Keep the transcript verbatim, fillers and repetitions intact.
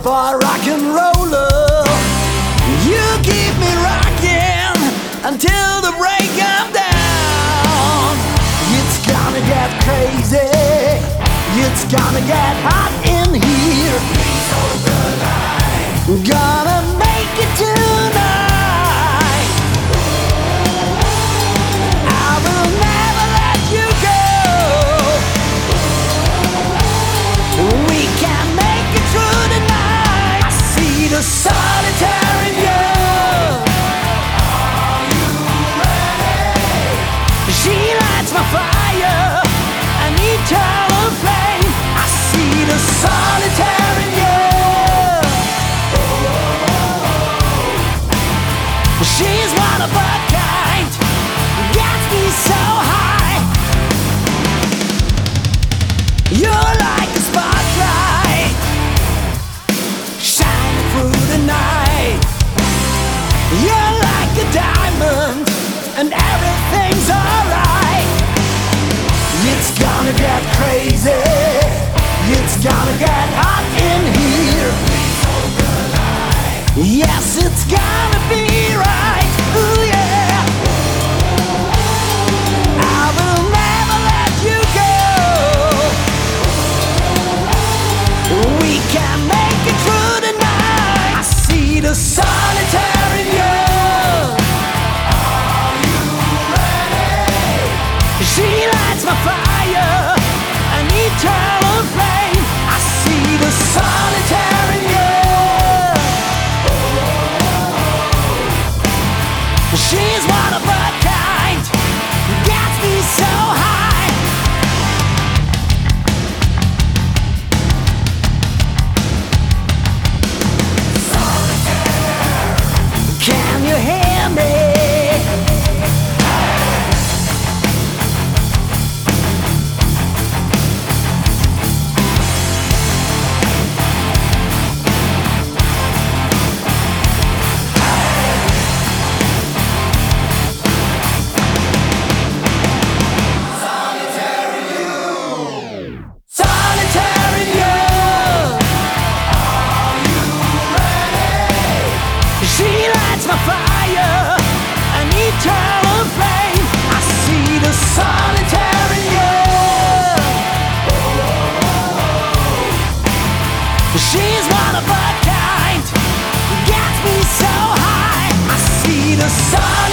for rock and roller. You keep me rocking until the break of dawn. It's gonna get crazy, it's gonna get hot in here. Gonna make it tonight. I will never let you go. We can make it through the night. I see the solitaire in you. Are you ready? She lights my fire, an eternal flame. I see the solitaire in you. She's one of a kind, gets me so high. You're like a spotlight, shining through the night. You're like a diamond, and everything's alright. It's gonna get crazy, it's gonna get hot in here. Yes, it's gonna be right. Ooh yeah. I will never let you go. We can make it through the night. I see the solitaire in you. Are you ready? She lights my fire, an eternal flame. I see the solitaire in you. She's one of a kind, gets me so high. Solitaire. Can you hear me? She lights my fire, an eternal flame. I see the solitaire in you. She's one of a kind, gets me so high. I see the solitaire.